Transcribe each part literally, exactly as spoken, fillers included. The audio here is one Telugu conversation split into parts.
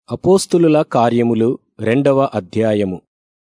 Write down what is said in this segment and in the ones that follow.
అపోస్తులుల కార్యములు రెండవ అధ్యాయము.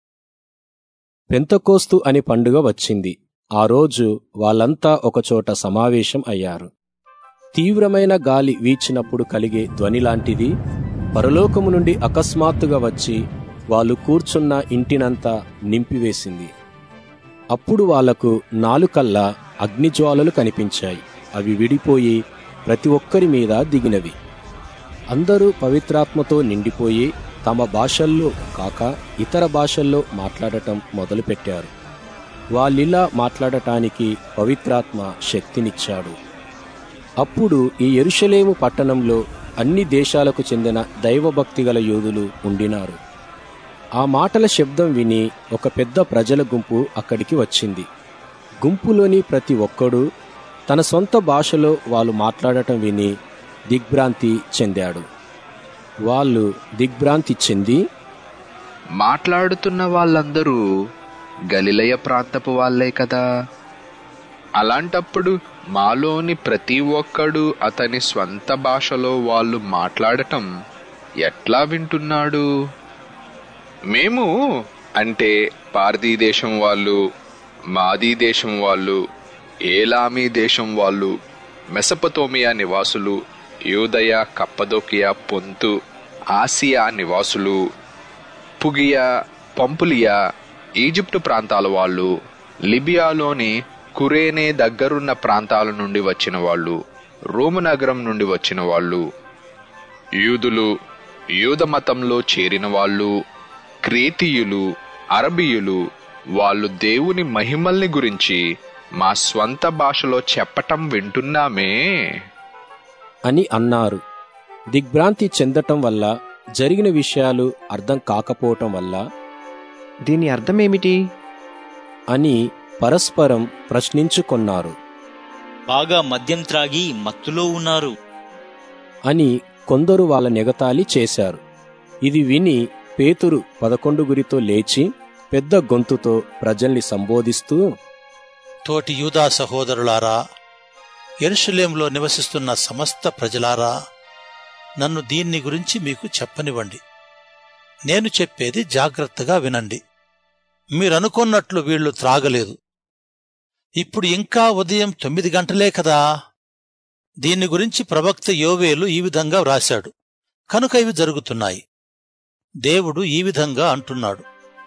పెంతెకోస్తు అని పండుగ వచ్చింది. ఆ రోజు వాళ్ళంతా ఒకచోట సమావేశం అయ్యారు. తీవ్రమైన గాలి వీచినప్పుడు కలిగే ధ్వనిలాంటిది పరలోకము నుండి అకస్మాత్తుగా వచ్చి వాళ్ళు కూర్చున్న ఇంటినంతా నింపివేసింది. అప్పుడు వాళ్లకు నాలుకల్లా అగ్నిజ్వాలలు కనిపించాయి. అవి విడిపోయి ప్రతి ఒక్కరి మీద దిగినవి. అందరూ పవిత్రాత్మతో నిండిపోయి తమ భాషల్లో కాక ఇతర భాషల్లో మాట్లాడటం మొదలుపెట్టారు. వాళ్ళిలా మాట్లాడటానికి పవిత్రాత్మ శక్తినిచ్చాడు. అప్పుడు ఈ యెరూషలేము పట్టణంలో అన్ని దేశాలకు చెందిన దైవభక్తి గల యోధులు ఉండినారు. ఆ మాటల శబ్దం విని ఒక పెద్ద ప్రజల గుంపు అక్కడికి వచ్చింది. గుంపులోని ప్రతి ఒక్కడూ తన సొంత భాషలో వాళ్ళు మాట్లాడటం విని దిగ్భ్రాంతి చెందాడు. వాళ్ళు దిగ్భ్రాంతి చెంది, మాట్లాడుతున్న వాళ్ళందరూ గలిలయ ప్రాంతపు వాళ్ళే కదా, అలాంటప్పుడు మాలోని ప్రతి ఒక్కడు అతని స్వంత భాషలో వాళ్ళు మాట్లాడటం ఎట్లా వింటున్నాడు? మేము అంటే పార్దీ దేశం వాళ్ళు, మాదీ దేశం వాళ్ళు, ఏలామీ దేశం వాళ్ళు, మెసపతోమియా నివాసులు, యూదయ, కప్పదోకియా, పొంతు, ఆసియా నివాసులు, పుగియా, పంపులియా, ఈజిప్టు ప్రాంతాల వాళ్ళు, లిబియాలోని కురేనే దగ్గరున్న ప్రాంతాల నుండి వచ్చిన వాళ్ళు, రోము నగరం నుండి వచ్చిన వాళ్ళు, యూదులు, యూద మతంలో చేరిన వాళ్ళు, క్రేతీయులు, అరబీయులు, వాళ్ళు దేవుని మహిమల్ని గురించి మా స్వంత భాషలో చెప్పటం వింటున్నామే అని అన్నారు. దిగ్భ్రాంతి చెందటం వల్ల, జరిగిన విషయాలు అర్థం కాకపోవటం వల్ల దీని అర్థమేమిటి అని పరస్పరం ప్రశ్నించుకొన్నారు. బాగా మద్యం త్రాగి మత్తులో ఉన్నారు అని కొందరు వాళ్ళ నెగతాళి చేశారు. ఇది విని పేతురు పదకొండుగురితో లేచి పెద్ద గొంతుతో ప్రజల్ని సంబోధిస్తూ, తోటి యూదా సహోదరులారా, యెరూషలేములో నివసిస్తున్న సమస్త ప్రజలారా, నన్ను దీన్ని గురించి మీకు చెప్పనివ్వండి. నేను చెప్పేది జాగ్రత్తగా వినండి. మీరనుకున్నట్లు వీళ్లు త్రాగలేదు. ఇప్పుడు ఇంకా ఉదయం తొమ్మిది గంటలే కదా. దీన్ని గురించి ప్రవక్త యోవేలు ఈ విధంగా వ్రాశాడు. కనుక ఇవి జరుగుతున్నాయి. దేవుడు ఈ విధంగా అంటున్నాడు,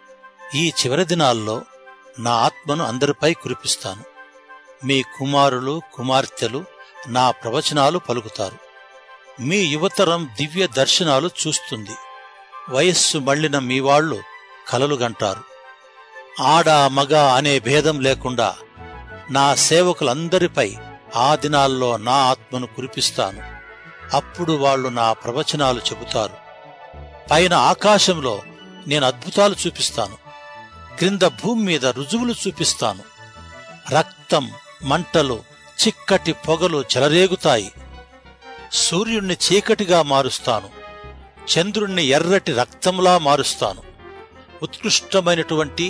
ఈ చివరి దినాల్లో నా ఆత్మను అందరిపై కురిపిస్తాను. మీ కుమారులు కుమార్తెలు నా ప్రవచనాలు పలుకుతారు. మీ యువతరం దివ్య దర్శనాలు చూస్తుంది. వయస్సు మళ్లిన మీవాళ్లు కలలు గంటారు. ఆడ మగ అనే భేదం లేకుండా నా సేవకులందరిపై ఆ దినాల్లో నా ఆత్మను కురిపిస్తాను. అప్పుడు వాళ్లు నా ప్రవచనాలు చెబుతారు. పైన ఆకాశంలో నేను అద్భుతాలు చూపిస్తాను. క్రింద భూమి మీద రుజువులు చూపిస్తాను. రక్తం, మంటలు, చిక్కటి పొగలు చెలరేగుతాయి. సూర్యుణ్ణి చీకటిగా మారుస్తాను. చంద్రుణ్ణి ఎర్రటి రక్తంలా మారుస్తాను. ఉత్కృష్టమైనటువంటి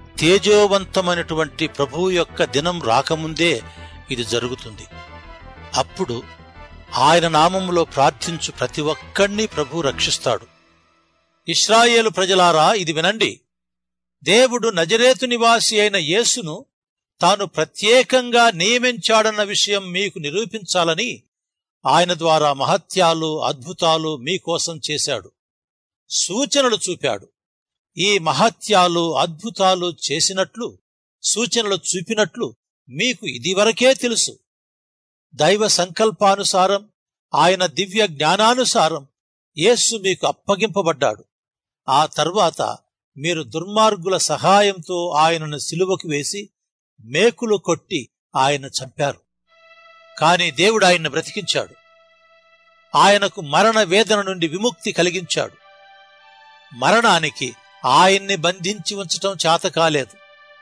తేజోవంతమైనటువంటి ప్రభువు యొక్క దినం రాకముందే ఇది జరుగుతుంది. అప్పుడు ఆయన నామములో ప్రార్థించు ప్రతి ఒక్కణ్ణి ప్రభువు రక్షిస్తాడు. ఇశ్రాయేలు ప్రజలారా, ఇది వినండి. దేవుడు నజరేతు నివాసి అయిన యేసును తాను ప్రత్యేకంగా నియమించాడన్న విషయం మీకు నిరూపించాలని ఆయన ద్వారా మహత్యాలు, అద్భుతాలు మీకోసం చేశాడు. సూచనలు చూపాడు. ఈ మహత్యాలు, అద్భుతాలు చేసినట్లు, సూచనలు చూపినట్లు మీకు ఇదివరకే తెలుసు. దైవ సంకల్పానుసారం, ఆయన దివ్య జ్ఞానానుసారం యేసు మీకు అప్పగింపబడ్డాడు. ఆ తర్వాత మీరు దుర్మార్గుల సహాయంతో ఆయనను సిలువకు వేసి మేకులు కొట్టి ఆయన చంపారు. కాని దేవుడు ఆయన్ని బ్రతికించాడు. ఆయనకు మరణ వేదన నుండి విముక్తి కలిగించాడు. మరణానికి ఆయన్ని బంధించి ఉంచటం చేత కాలేదు.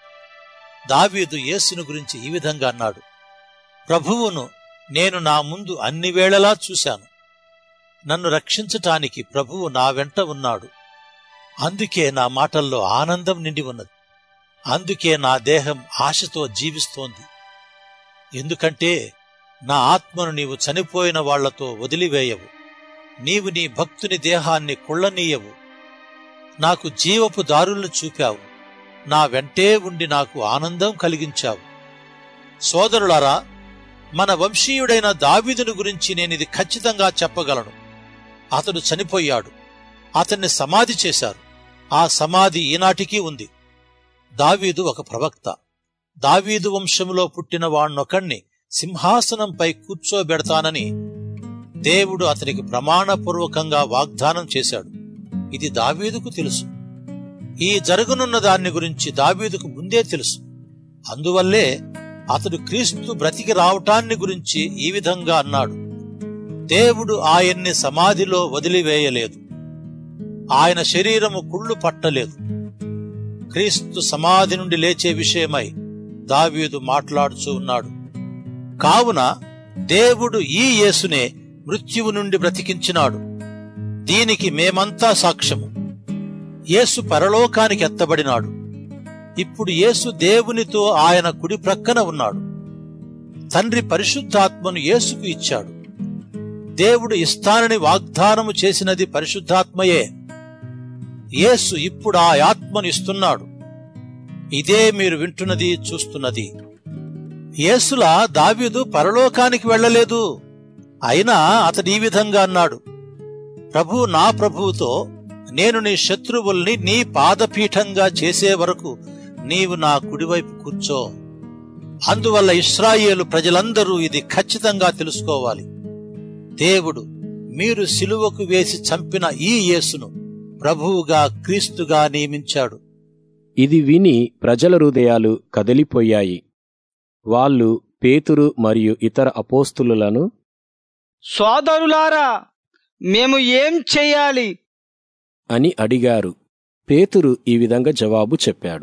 దావీదు యేసును గురించి ఈ విధంగా అన్నాడు, ప్రభువును నేను నా ముందు అన్ని వేళలా చూశాను. నన్ను రక్షించటానికి ప్రభువు నా వెంట ఉన్నాడు. అందుకే నా మాటల్లో ఆనందం నిండి ఉన్నది. అందుకే నా దేహం ఆశతో జీవిస్తోంది. ఎందుకంటే నా ఆత్మను నీవు చనిపోయిన వాళ్లతో వదిలివేయవు, నీవు నీ భక్తుని దేహాన్ని కుళ్ళనీయవు. నాకు జీవపు దారులను చూపావు. నా వెంటే ఉండి నాకు ఆనందం కలిగించావు. సోదరులారా, మన వంశీయుడైన దావీదును గురించి నేనిది ఖచ్చితంగా చెప్పగలను. అతడు చనిపోయాడు. అతన్ని సమాధి చేశారు. ఆ సమాధి ఈనాటికి ఉంది. దావీదు ఒక ప్రవక్త. దావీదు వంశములో పుట్టిన వాణ్ణొకణ్ణి సింహాసనంపై కూర్చోబెడతానని దేవుడు అతనికి ప్రమాణపూర్వకంగా వాగ్దానం చేశాడు. ఇది దావీదుకు తెలుసు. ఈ జరగనున్న దాన్ని గురించి దావీదుకు ముందే తెలుసు. అందువల్లే అతడు క్రీస్తు బ్రతికి రావటాన్ని గురించి ఈ విధంగా అన్నాడు: దేవుడు ఆయన్ని సమాధిలో వదిలివేయలేదు. ఆయన శరీరము కుళ్ళు పట్టలేదు. క్రీస్తు సమాధి నుండి లేచే విషయమై దావీదు మాట్లాడుచూ ఉన్నాడు. కావున దేవుడు ఈ యేసునే మృత్యువు నుండి బ్రతికించినాడు. దీనికి మేమంతా సాక్ష్యము. యేసు పరలోకానికి ఎత్తబడినాడు. ఇప్పుడు యేసు దేవునితో ఆయన కుడి ప్రక్కన ఉన్నాడు. తండ్రి పరిశుద్ధాత్మను యేసుకు ఇచ్చాడు. దేవుడు ఇస్తానని వాగ్దానము చేసినది పరిశుద్ధాత్మయే. యేసు ఇప్పుడు ఆ ఆత్మను ఇస్తున్నాడు. ఇదే మీరు వింటున్నది, చూస్తున్నది. యేసులా దావీదు పరలోకానికి వెళ్లలేదు. అయినా అతడు ఈ విధంగా అన్నాడు: ప్రభు నా ప్రభువుతో, నేను నీ శత్రువుల్ని నీ పాదపీఠంగా చేసే వరకు నీవు నా కుడివైపు కూర్చో. అందువల్ల ఇశ్రాయేలు ప్రజలందరూ ఇది ఖచ్చితంగా తెలుసుకోవాలి. దేవుడు మీరు సిలువకు వేసి చంపిన ఈ యేసును ప్రభువుగా, క్రీస్తుగా నియమించాడు. ఇది విని ప్రజల హృదయాలు కదిలిపోయాయి. వాళ్ళు పేతురు మరియు ఇతర అపోస్తులులను, సోదరులారా, మేము ఏం చెయ్యాలి అని అడిగారు. పేతురు ఈ విధంగా జవాబు చెప్పాడు: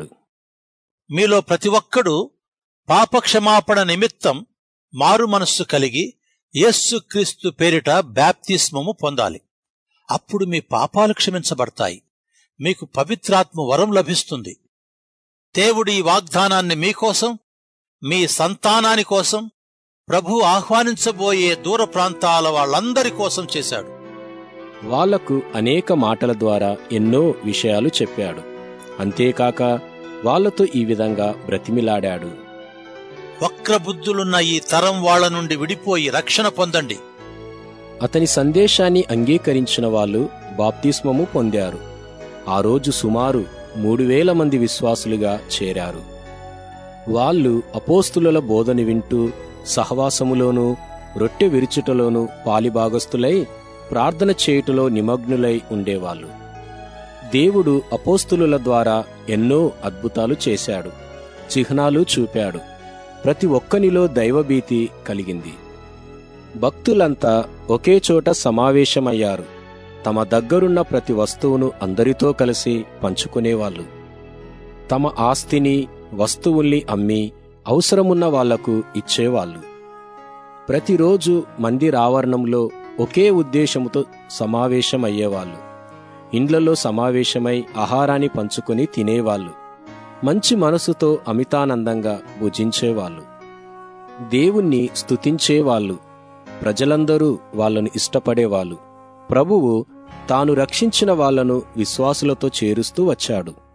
మీలో ప్రతి ఒక్కడు పాపక్షమాపణ నిమిత్తం మారు మనస్సు కలిగి యేసుక్రీస్తు పేరిట బాప్తిస్మము పొందాలి. అప్పుడు మీ పాపాలు క్షమించబడతాయి. మీకు పవిత్రాత్మ వరం లభిస్తుంది. దేవుడు ఈ వాగ్దానాన్ని మీకోసం, మీ సంతానాని కోసం, ప్రభు ఆహ్వానించబోయే దూర ప్రాంతాల వాళ్ళందరి కోసం చేశాడు. వాళ్లకు అనేక మాటల ద్వారా ఎన్నో విషయాలు చెప్పాడు. అంతేకాక వాళ్లతో ఈ విధంగా బ్రతిమిలాడాడు: వక్రబుద్ధులున్న ఈ తరం వాళ్ల నుండి విడిపోయి రక్షణ పొందండి. అతని సందేశాన్ని అంగీకరించిన వాళ్ళు బాప్తిస్మము పొందారు. ఆ రోజు సుమారు మూడు వేల మంది విశ్వాసులుగా చేరారు. వాళ్ళు అపోస్తులుల బోధని వింటూ సహవాసములోనూ రొట్టె విరుచుటలోనూ పాలిభాగస్తులై ప్రార్థన చేయుటలో నిమగ్నులై ఉండేవాళ్ళు. దేవుడు అపోస్తులుల ద్వారా ఎన్నో అద్భుతాలు చేశాడు. చిహ్నాలు చూపాడు. ప్రతి ఒక్కనిలో దైవభీతి కలిగింది. భక్తులంతా ఒకే చోట సమావేశమయ్యారు. తమ దగ్గరున్న ప్రతి వస్తువును అందరితో కలిసి పంచుకునేవాళ్ళు. తమ ఆస్తిని, వస్తువుల్ని అమ్మి అవసరమున్న వాళ్లకు ఇచ్చేవాళ్ళు. ప్రతిరోజు మందిరావరణంలో ఒకే ఉద్దేశముతో సమావేశమయ్యేవాళ్ళు. ఇండ్లలో సమావేశమై ఆహారాన్ని పంచుకొని తినేవాళ్ళు. మంచి మనసుతో అమితానందంగా భుజించేవాళ్ళు. దేవుణ్ణి స్తుతించేవాళ్ళు. ప్రజలందరూ వాళ్లను ఇష్టపడేవాళ్ళు. ప్రభువు తాను రక్షించిన వాళ్లను విశ్వాసులతో చేరుస్తూ వచ్చాడు.